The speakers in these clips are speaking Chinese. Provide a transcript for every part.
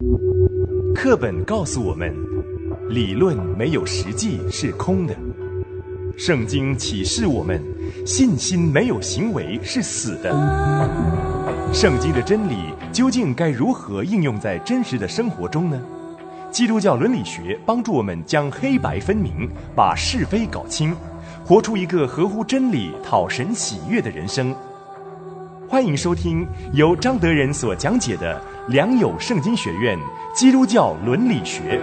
课本告诉我们，理论没有实际是空的。圣经启示我们，信心没有行为是死的。圣经的真理究竟该如何应用在真实的生活中呢？基督教伦理学帮助我们将黑白分明，把是非搞清，活出一个合乎真理、讨神喜悦的人生。欢迎收听由张德仁所讲解的良友圣经学院基督教伦理学。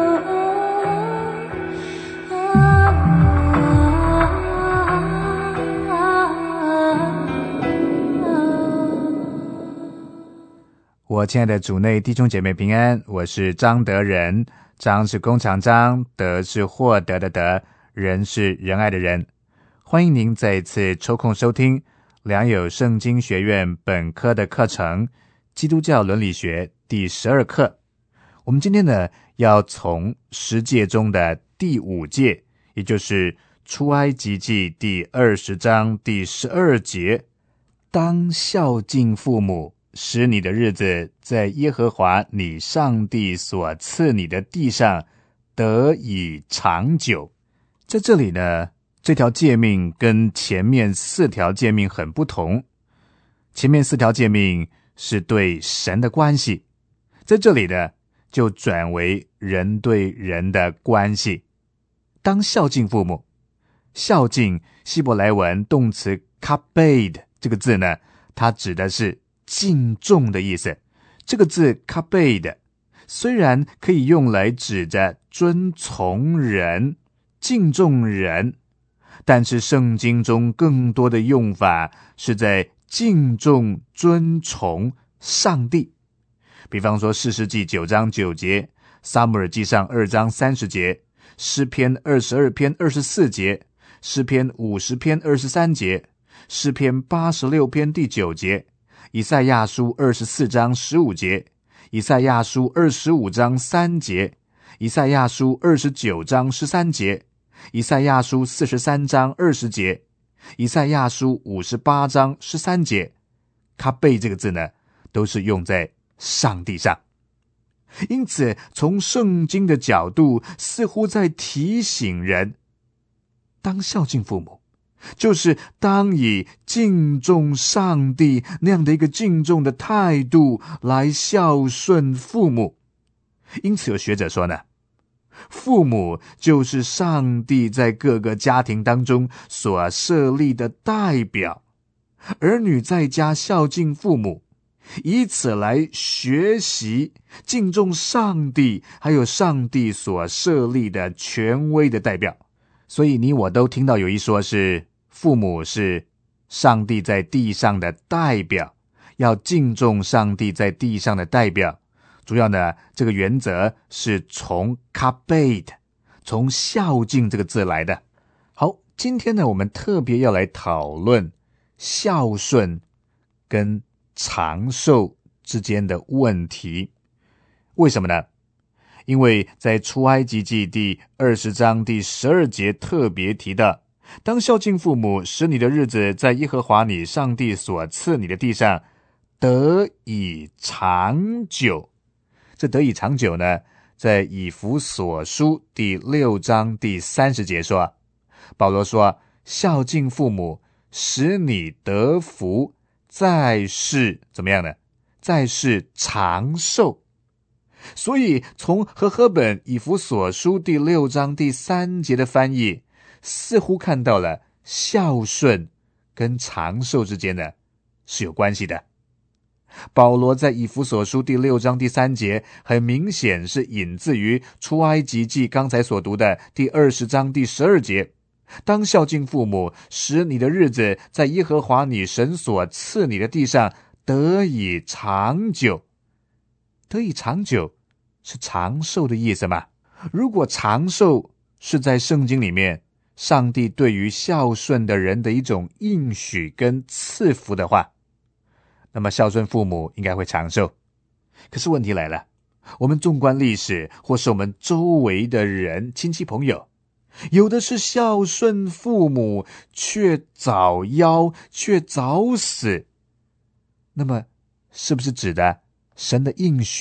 我亲爱的主内弟兄姐妹平安，我是张德仁。张是弓长张，德是获得的德，仁是仁爱的仁。欢迎您再一次抽空收听良友圣经学院本科的课程基督教伦理学第12课。我们今天呢，要从10诫中的第5诫，也就是出埃及记第20章第12节，当孝敬父母，使你的日子在耶和华你上帝所赐你的地上得以长久。在这里呢，这条诫命跟前面4条诫命很不同。前面4条诫命是对神的关系，在这里呢，就转为人对人的关系。当孝敬父母，孝敬希伯来文动词 kabed 这个字呢，它指的是敬重的意思。这个字 kabed 虽然可以用来指着尊从人、敬重人，但是圣经中更多的用法是在敬重、尊崇上帝。比方说士师记9章9节，撒母耳记上2章30节，诗篇22篇24节，诗篇50篇23节，诗篇86篇第9节，以赛亚书24章15节，以赛亚书25章3节，以赛亚书29章13节，以赛亚书43章20节，以赛亚书58章13节。卡贝这个字呢，都是用在上帝上。因此从圣经的角度，似乎在提醒人，当孝敬父母，就是当以敬重上帝那样的一个敬重的态度来孝顺父母。因此有学者说呢，父母就是上帝在各个家庭当中所设立的代表，儿女在家孝敬父母，以此来学习敬重上帝，还有上帝所设立的权威的代表。所以你我都听到有一说是父母是上帝在地上的代表，要敬重上帝在地上的代表。主要呢，这个原则是从 kabed 从孝敬这个字来的。好，今天呢，我们特别要来讨论孝顺跟长寿之间的问题。为什么呢？因为在出埃及记第20章第12节特别提到，当孝敬父母，使你的日子在耶和华你上帝所赐你的地上得以长久。这得以长久呢，在以弗所书第6章第30节说，保罗说，孝敬父母，使你得福，在世怎么样呢？在世长寿。所以从和合本以弗所书第6章第3节的翻译，似乎看到了孝顺跟长寿之间呢是有关系的。保罗在以弗所书第6章第3节，很明显是引自于出埃及记刚才所读的第20章第12节，当孝敬父母，使你的日子在耶和华你神所赐你的地上得以长久。得以长久是长寿的意思吗？如果长寿是在圣经里面上帝对于孝顺的人的一种应许跟赐福的话，那么孝顺父母应该会长寿。可是问题来了，我们纵观历史，或是我们周围的人亲戚朋友，有的是孝顺父母却早夭，却早死。那么是不是指的神的应许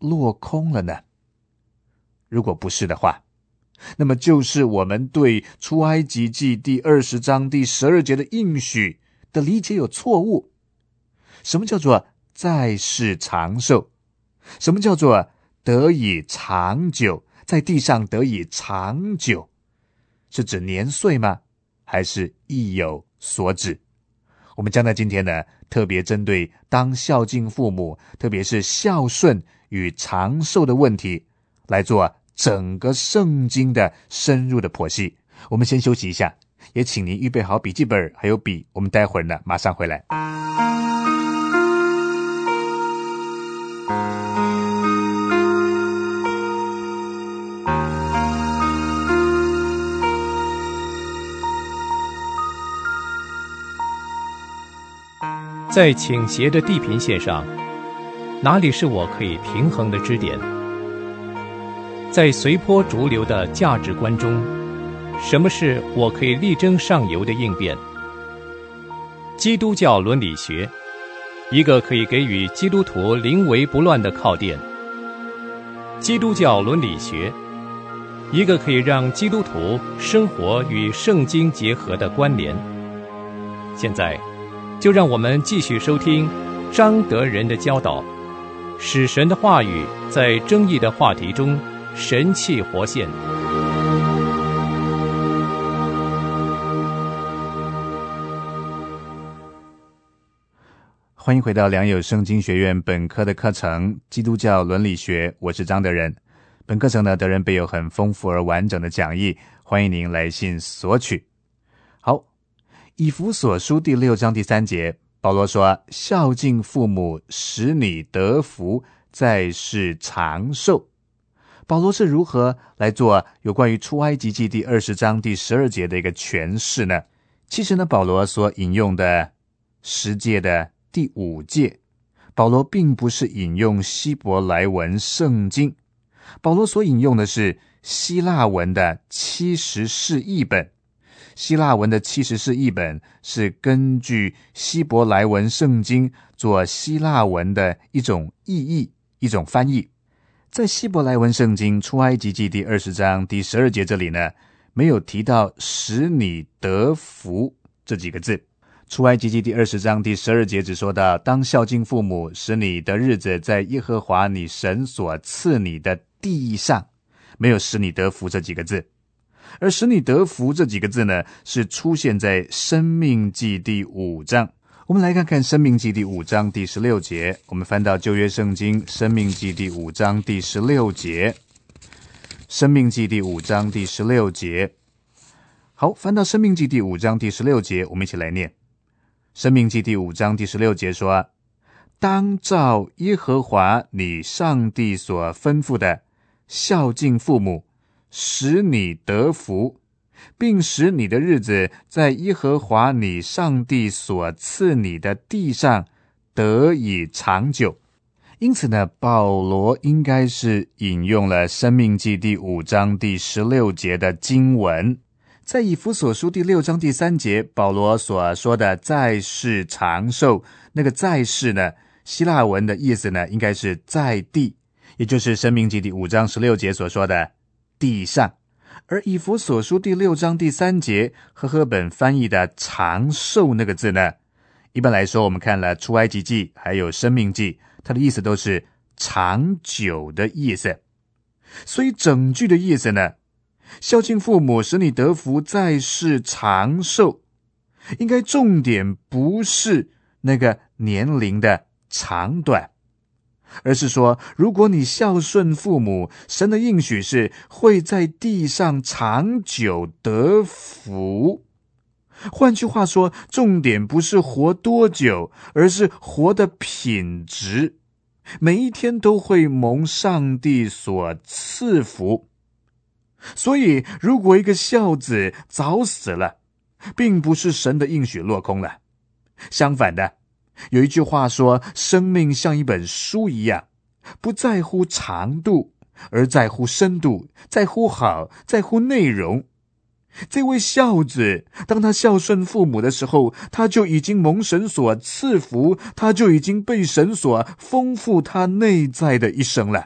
落空了呢？如果不是的话，那么就是我们对出埃及记第20章第12节的应许的理解有错误。什么叫做在世长寿？什么叫做得以长久，在地上得以长久？是指年岁吗？还是意有所指？我们将在今天呢，特别针对当孝敬父母，特别是孝顺与长寿的问题，来做整个圣经的深入的剖析。我们先休息一下，也请您预备好笔记本还有笔，我们待会儿呢马上回来。 在倾斜的地平线上，哪里是我可以平衡的支点？在随波逐流的价值观中，什么是我可以力争上游的应变？基督教伦理学，一个可以给予基督徒临危不乱的靠垫。基督教伦理学，一个可以让基督徒生活与圣经结合的关联。现在就让我们继续收听张德仁的教导，使神的话语在争议的话题中神气活现。 欢迎回到良友圣经学院本科的课程《基督教伦理学》，我是张德仁。本课程呢，德仁备有很丰富而完整的讲义，欢迎您来信索取。好，以弗所书第6章第3节，保罗说：孝敬父母，使你得福，在世长寿。保罗是如何来做有关于出埃及记第20章第12节的一个诠释呢？其实呢，保罗所引用的10诫的第5诫，保罗并不是引用希伯来文圣经，保罗所引用的是希腊文的70士译本。希腊文的70士译本是根据希伯来文圣经做希腊文的一种意义，一种翻译。在希伯来文圣经出埃及记第20章第12节这里呢，没有提到使你得福这几个字。出埃及记第20章第12节只说到当孝敬父母，使你的日子在耶和华你神所赐你的地上，没有使你得福这几个字。而使你得福这几个字呢，是出现在申命记第5章。我们来看看申命记第5章第16节，我们翻到旧约圣经申命记第5章第16节。申命记第5章第16节。好，翻到申命记第5章第16节，我们一起来念。申命记第5章第16节说：当照耶和华你上帝所吩咐的孝敬父母，使你得福，并使你的日子在耶和华你上帝所赐你的地上得以长久。因此呢，保罗应该是引用了申命记第5章第16节的经文。在以弗所书第6章第3节，保罗所说的在世长寿，那个在世呢，希腊文的意思呢，应该是在地，也就是申命记第5章16节所说的地上。而以弗所书第6章第3节和合本翻译的长寿那个字呢，一般来说我们看了出埃及记还有申命记，它的意思都是长久的意思。所以整句的意思呢，孝敬父母使你得福，在世长寿，应该重点不是那个年龄的长短，而是说如果你孝顺父母，神的应许是会在地上长久得福。换句话说，重点不是活多久，而是活的品质，每一天都会蒙上帝所赐福。所以如果一个孝子早死了，并不是神的应许落空了，相反的，有一句话说，生命像一本书一样，不在乎长度，而在乎深度，在乎好，在乎内容。这位孝子当他孝顺父母的时候，他就已经蒙神所赐福，他就已经被神所丰富他内在的一生了。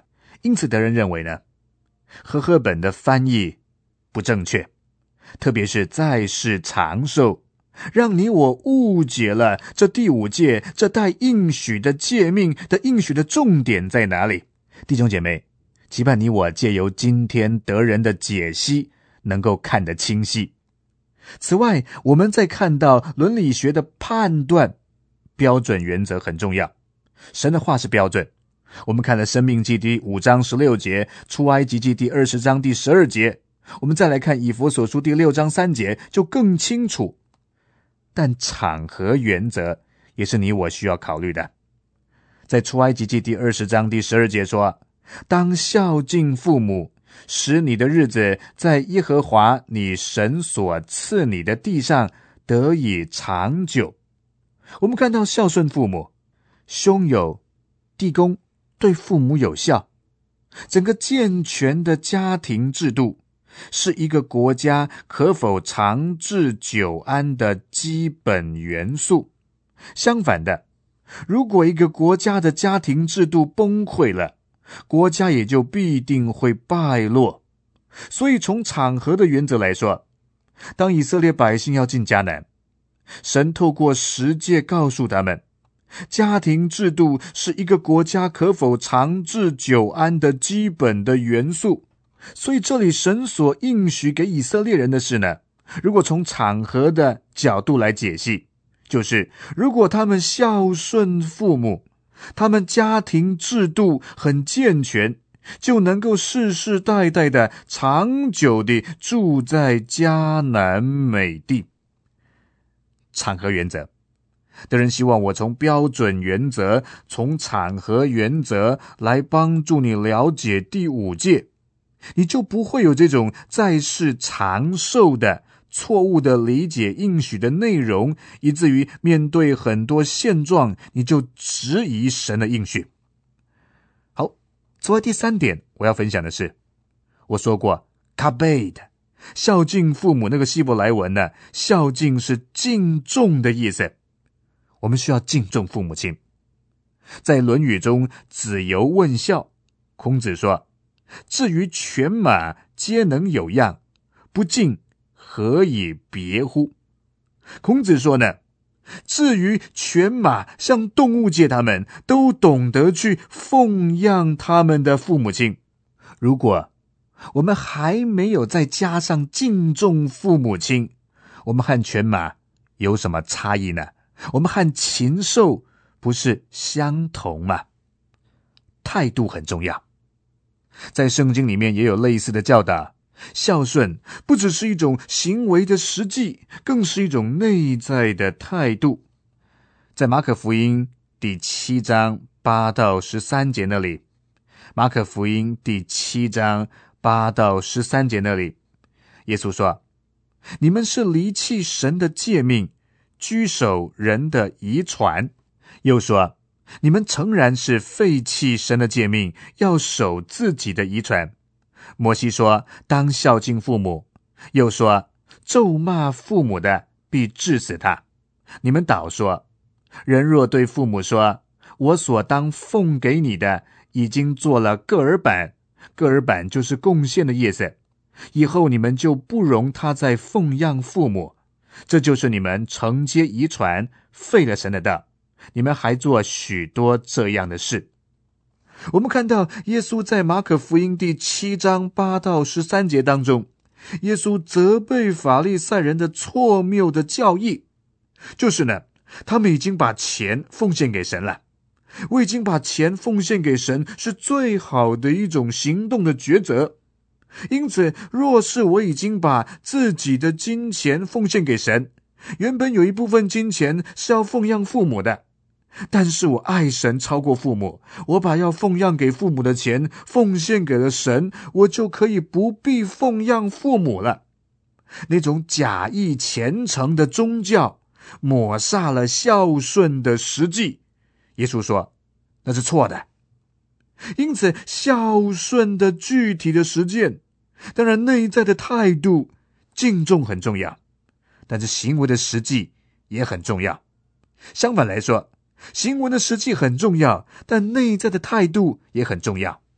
因此德人认为呢，和合本的翻译不正确，特别是在世长寿，让你我误解了这第五诫这带应许的诫命的应许的重点在哪里。弟兄姐妹，期盼你我借由今天德人的解析能够看得清晰。此外，我们再看到伦理学的判断标准原则很重要。神的话是标准，我们看了申命记第5章16节，出埃及记第20章第12节，我们再来看以弗所书第6章3节就更清楚。但场合原则也是你我需要考虑的。在出埃及记第20章第12节说，当孝敬父母，使你的日子在耶和华你神所赐你的地上得以长久。我们看到孝顺父母，兄友弟恭对父母有效，整个健全的家庭制度是一个国家可否长治久安的基本元素。相反的，如果一个国家的家庭制度崩溃了，国家也就必定会败落。所以从场合的原则来说，当以色列百姓要进迦南，神透过10诫告诉他们，家庭制度是一个国家可否长治久安的基本的元素。所以这里神所应许给以色列人的是呢，如果从场合的角度来解析，就是如果他们孝顺父母，他们家庭制度很健全，就能够世世代代的长久地住在迦南美地。场合原则，德人希望我从标准原则，从场合原则来帮助你了解第5诫，你就不会有这种在世长寿的错误的理解应许的内容，以至于面对很多现状，你就质疑神的应许。好，此外第3点我要分享的是，我说过 kabed 孝敬父母，那个希伯来文呢，孝敬是敬重的意思。我们需要敬重父母亲。在论语中，子游问孝，孔子说，至于犬马皆能有样，不敬何以别乎？孔子说呢，至于犬马像动物界，他们都懂得去奉养他们的父母亲。如果我们还没有再加上敬重父母亲，我们和犬马有什么差异呢？我们和禽兽不是相同吗？态度很重要。在圣经里面也有类似的教导，孝顺不只是一种行为的实际，更是一种内在的态度。在马可福音第7章8到13节那里，马可福音第7章8到13节那里，耶稣说，你们是离弃神的诫命，居守人的遗传。又说，你们诚然是废弃神的诫命，要守自己的遗传。摩西说，当孝敬父母，又说，咒骂父母的必治死他。你们倒说，人若对父母说，我所当奉给你的已经做了各耳板，各耳板就是贡献的意思，以后你们就不容他再奉养父母，这就是你们承接遗传，废了神的道。你们还做许多这样的事。我们看到耶稣在马可福音第7章8到13节当中，耶稣责备法利赛人的错谬的教义，就是呢，他们已经把钱奉献给神了。我已经把钱奉献给神是最好的一种行动的抉择。因此，若是我已经把自己的金钱奉献给神，原本有一部分金钱是要奉养父母的，但是我爱神超过父母，我把要奉养给父母的钱奉献给了神，我就可以不必奉养父母了。那种假意虔诚的宗教抹煞了孝顺的实际，耶稣说那是错的。因此，孝顺的具体的实践，当然内在的态度敬重很重要，但是行为的实际也很重要。相反来说，行为的实际很重要，但内在的态度也很重要。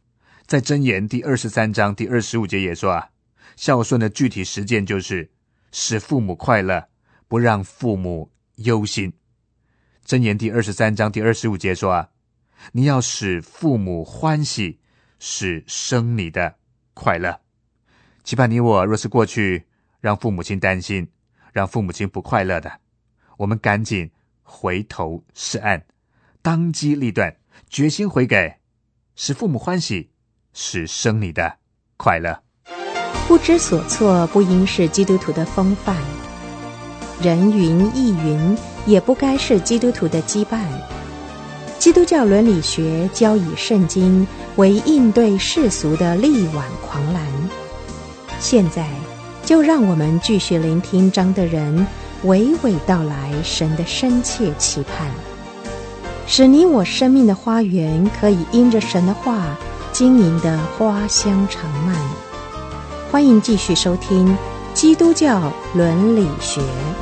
在箴言第23章第25节也说孝顺的具体实践就是使父母快乐，不让父母忧心。箴言第23章第25节说你要使父母欢喜，使生你的快乐。期盼你我若是过去让父母亲担心，让父母亲不快乐的，我们赶紧回头是岸，当机立断，决心悔改，使父母欢喜，使生你的快乐。 不知所措不应是基督徒的风范，人云亦云也不该是基督徒的羁绊。基督教伦理学教以圣经为应对世俗的力挽狂澜。现在就让我们继续聆听张德仁娓娓道来神的深切期盼，使你我生命的花园可以因着神的话经营的花香长漫。欢迎继续收听基督教伦理学。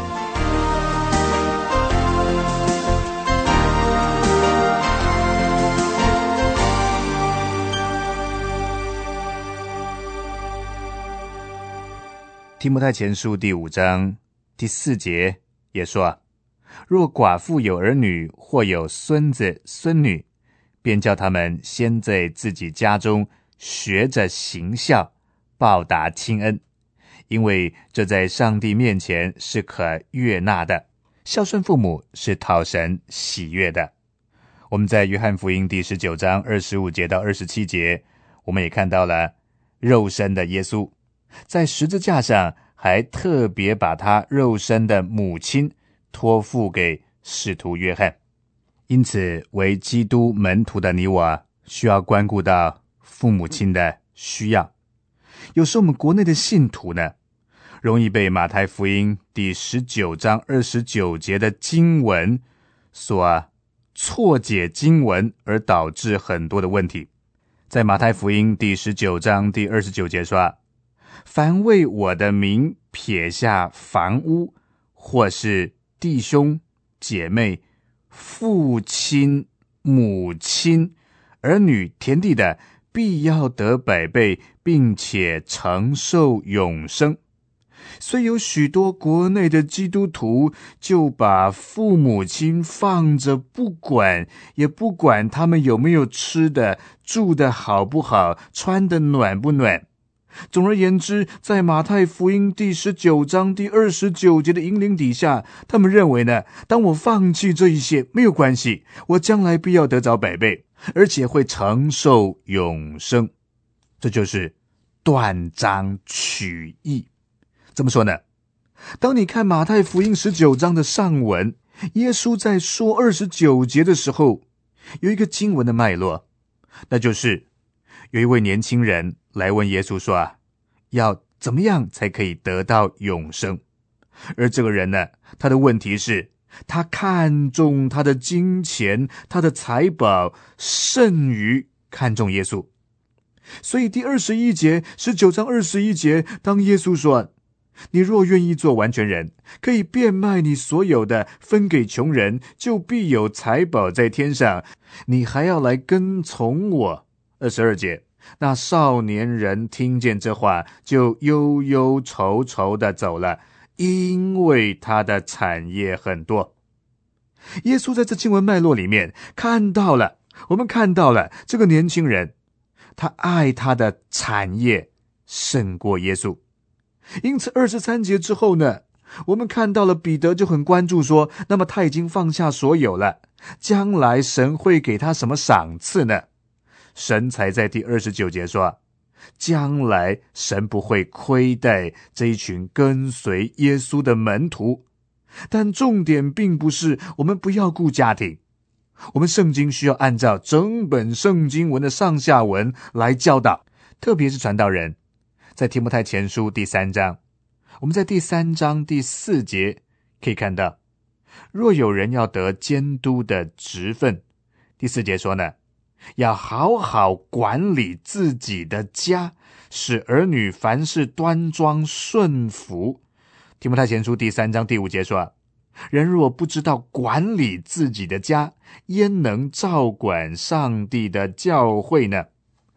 提摩太前书第5章第4节也说若寡妇有儿女或有孙子孙女，便叫他们先在自己家中学着行孝，报答亲恩，因为这在上帝面前是可悦纳的。孝顺父母是讨神喜悦的。我们在约翰福音第19章25节到27节，我们也看到了肉身的耶稣在十字架上还特别把他肉身的母亲托付给使徒约翰。因此为基督门徒的你我需要关顾到父母亲的需要。有时候我们国内的信徒呢，容易被马太福音第19章29节的经文所错解经文，而导致很多的问题。在马太福音第19章第29节说凡为我的名撇下房屋，或是弟兄姐妹、父亲、母亲、儿女、田地的，必要得百倍，并且承受永生。虽有许多国内的基督徒就把父母亲放着不管，也不管他们有没有吃的，住的好不好，穿的暖不暖。总而言之，在马太福音第19章第29节的引领底下，他们认为呢，当我放弃这一些没有关系，我将来必要得着百倍，而且会承受永生。这就是断章取义。怎么说呢？当你看马太福音19章的上文，耶稣在说29节的时候，有一个经文的脉络，那就是有一位年轻人来问耶稣说要怎么样才可以得到永生？而这个人呢，他的问题是他看重他的金钱，他的财宝胜于看重耶稣。所以第21节19章21节，当耶稣说你若愿意做完全人，可以变卖你所有的，分给穷人，就必有财宝在天上，你还要来跟从我。22节，那少年人听见这话，就忧忧愁愁地走了，因为他的产业很多。耶稣在这经文脉络里面我们看到了这个年轻人，他爱他的产业胜过耶稣。因此23节之后呢，我们看到了彼得就很关注说，那么他已经放下所有了，将来神会给他什么赏赐呢？神才在第29节说，将来神不会亏待这一群跟随耶稣的门徒。但重点并不是我们不要顾家庭，我们圣经需要按照整本圣经文的上下文来教导，特别是传道人。在提摩太前书第3章，我们在第3章第4节可以看到，若有人要得监督的职分，第4节说呢，要好好管理自己的家，使儿女凡事端庄顺服。提摩太前书第3章第5节说，人若不知道管理自己的家，焉能照管上帝的教会呢？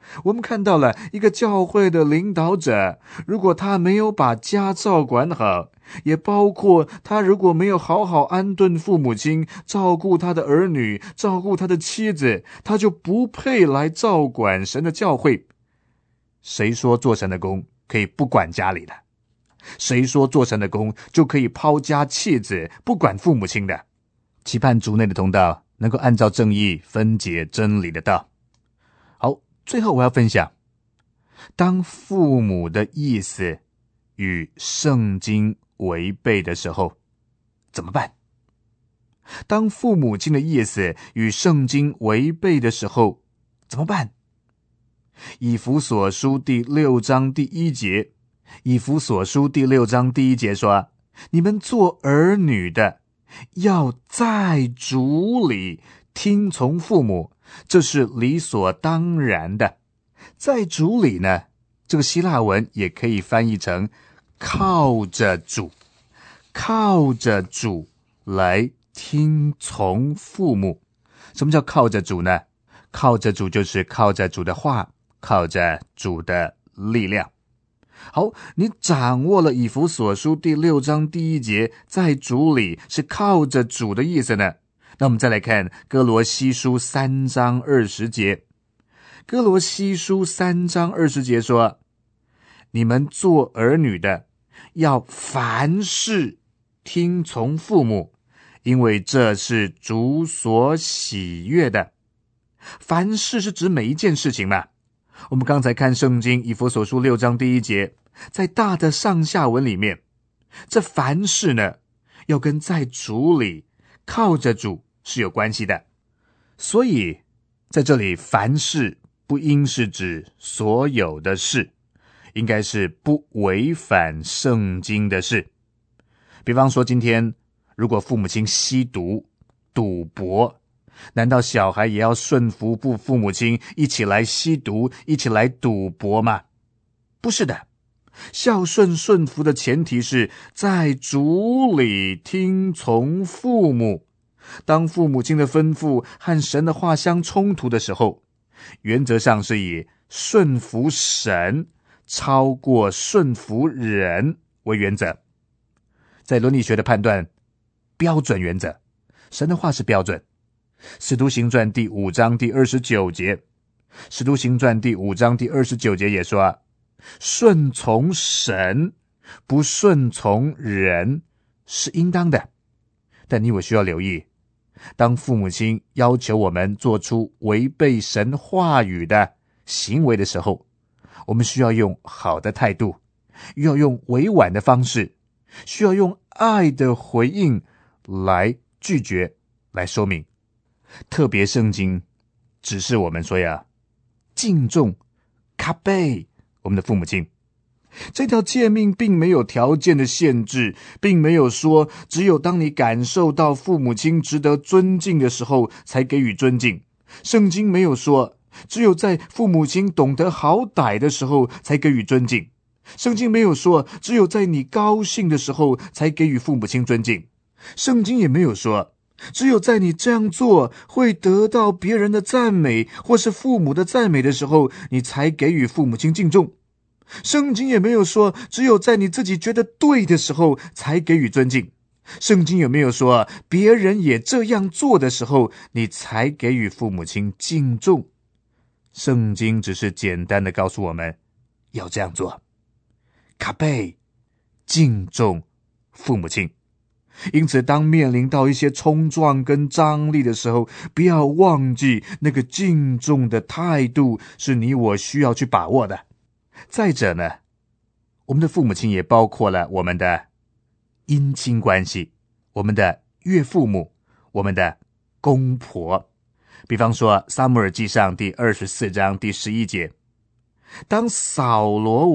我们看到了一个教会的领导者，如果他没有把家照管好，也包括他如果没有好好安顿父母亲，照顾他的儿女，照顾他的妻子，他就不配来照管神的教会。谁说做神的工可以不管家里的？谁说做神的工就可以抛家弃子，不管父母亲的？期盼族内的同道能够按照正义分解真理的道。好，最后我要分享，当父母的意思与圣经违背的时候怎么办？当父母亲的意思与圣经违背的时候怎么办？以弗所书第6章第1节，以弗所书第6章第1节说，你们做儿女的要在主里听从父母，这是理所当然的。在主里呢，这个希腊文也可以翻译成靠着主，靠着主来听从父母。什么叫靠着主呢？靠着主就是靠着主的话，靠着主的力量。好，你掌握了以弗所书第6章第1节，在主里是靠着主的意思呢。那我们再来看哥罗西书3章20节。哥罗西书3章20节说，你们做儿女的要凡事听从父母，因为这是主所喜悦的。凡事是指每一件事情嘛。我们刚才看圣经以弗所书6章第1节，在大的上下文里面，这凡事呢，要跟在主里靠着主是有关系的。所以在这里凡事不应是指所有的事，应该是不违反圣经的事。比方说今天如果父母亲吸毒赌博，难道小孩也要顺服父母亲一起来吸毒，一起来赌博吗？不是的，孝顺顺服的前提是在主里听从父母。当父母亲的吩咐和神的话相冲突的时候，原则上是以顺服神超过顺服人为原则。在伦理学的判断标准原则，神的话是标准。使徒行传第5章第29节，使徒行传第5章第29节也说，顺从神不顺从人是应当的。但你我需要留意，当父母亲要求我们做出违背神话语的行为的时候，我们需要用好的态度，要用委婉的方式，需要用爱的回应来拒绝，来说明。特别圣经指示我们说呀，敬重卡贝我们的父母亲。这条诫命并没有条件的限制，并没有说只有当你感受到父母亲值得尊敬的时候才给予尊敬。圣经没有说只有在父母亲懂得好歹的时候才给予尊敬。圣经没有说只有在你高兴的时候才给予父母亲尊敬。圣经也没有说只有在你这样做会得到别人的赞美或是父母的赞美的时候，你才给予父母亲敬重。圣经也没有说只有在你自己觉得对的时候才给予尊敬。圣经也没有说别人也这样做的时候你才给予父母亲敬重。圣经只是简单的告诉我们要这样做，卡贝敬重父母亲。因此当面临到一些冲撞跟张力的时候，不要忘记那个敬重的态度是你我需要去把握的。再者呢，我们的父母亲也包括了我们的姻亲关系，我们的岳父母，我们的公婆。比方说撒母耳记上第24章第11节，当扫罗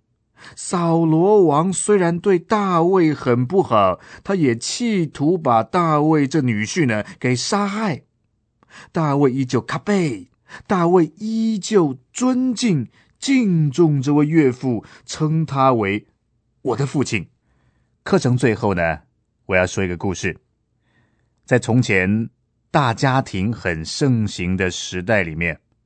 王虽然对大卫很不好，他也企图把大卫这女婿呢给杀害。大卫依旧卡贝，大卫依旧尊敬敬重这位岳父，称他为我的父亲。课程最后呢，我要说一个故事。在从前大家庭很盛行的时代里面，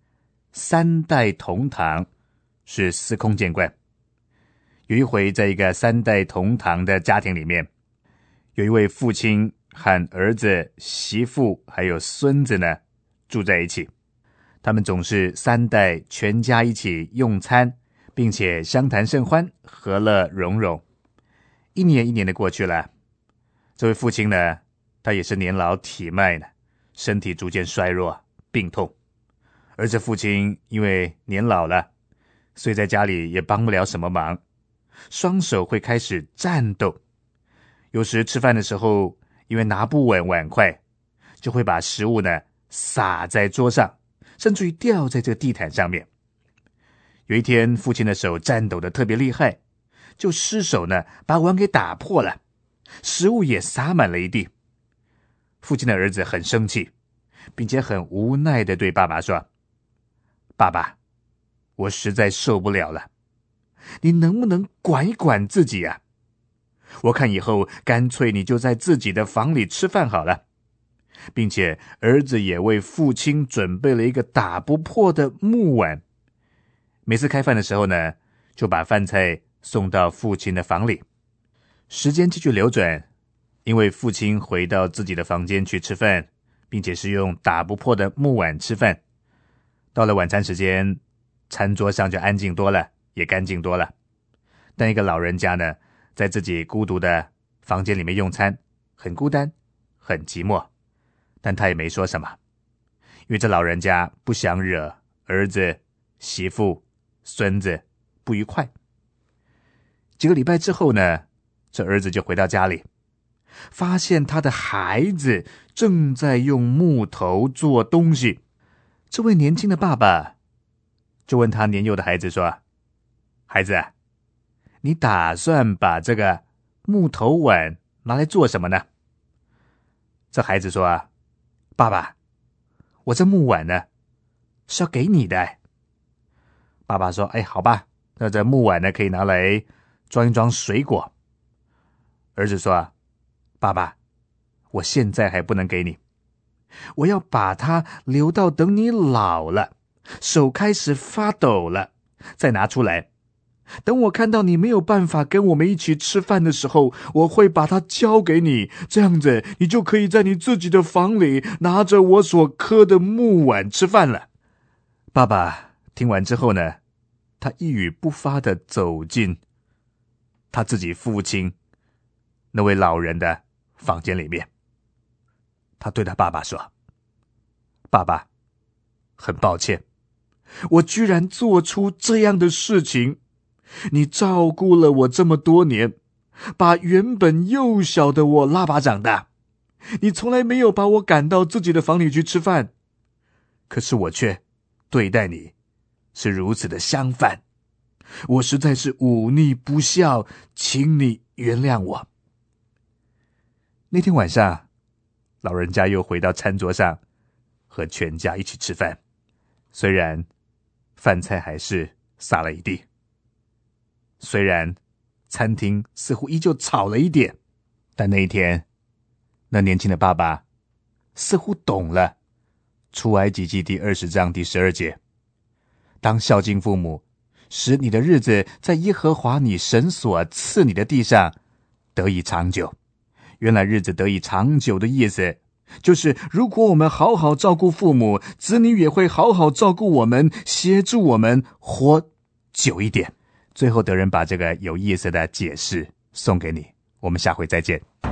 3代同堂，是司空见惯。有一回，在一个3代同堂的家庭里面，有一位父亲和儿子、媳妇还有孙子呢住在一起。他们总是3代全家一起用餐，并且相谈甚欢，和乐融融。一年一年的过去了，这位父亲呢，他也是年老体迈呢，身体逐渐衰弱，病痛。而这父亲因为年老了，所以在家里也帮不了什么忙，双手会开始颤抖。有时吃饭的时候，因为拿不稳碗筷，就会把食物呢洒在桌上，甚至于掉在这个地毯上面。有一天，父亲的手颤抖得特别厉害，就失手呢把碗给打破了，食物也洒满了一地。父亲的儿子很生气，并且很无奈地对爸爸说：爸爸，我实在受不了了，你能不能管一管自己啊？我看以后干脆你就在自己的房里吃饭好了。并且儿子也为父亲准备了一个打不破的木碗，每次开饭的时候呢，就把饭菜送到父亲的房里。时间继续流转，因为父亲回到自己的房间去吃饭，并且是用打不破的木碗吃饭。到了晚餐时间，餐桌上就安静多了，也干净多了。但一个老人家呢，在自己孤独的房间里面用餐，很孤单，很寂寞。但他也没说什么，因为这老人家不想惹儿子、媳妇、孙子不愉快。几个礼拜之后呢，这儿子就回到家里，发现他的孩子正在用木头做东西。这位年轻的爸爸就问他年幼的孩子说：孩子，你打算把这个木头碗拿来做什么呢？这孩子说：爸爸，我这木碗呢是要给你的。爸爸说：好吧，那这木碗呢可以拿来装一装水果。儿子说：爸爸，我现在还不能给你，我要把它留到等你老了，手开始发抖了，再拿出来。等我看到你没有办法跟我们一起吃饭的时候，我会把它交给你，这样子你就可以在你自己的房里拿着我所刻的木碗吃饭了。爸爸听完之后呢，他一语不发地走进他自己父亲那位老人的房间里面。他对他爸爸说：爸爸，很抱歉，我居然做出这样的事情。你照顾了我这么多年，把原本幼小的我拉拔长大，你从来没有把我赶到自己的房里去吃饭，可是我却对待你是如此的相反，我实在是忤逆不孝，请你原谅我。那天晚上，老人家又回到餐桌上和全家一起吃饭，虽然饭菜还是洒了一地，虽然餐厅似乎依旧吵了一点，但那一天，那年轻的爸爸似乎懂了出埃及记第20章第12节，当孝敬父母，使你的日子在耶和华你神所赐你的地上得以长久。原来日子得以长久的意思，就是如果我们好好照顾父母，子女也会好好照顾我们，协助我们活久一点。最后德仁把这个有意思的解释送给你，我们下回再见。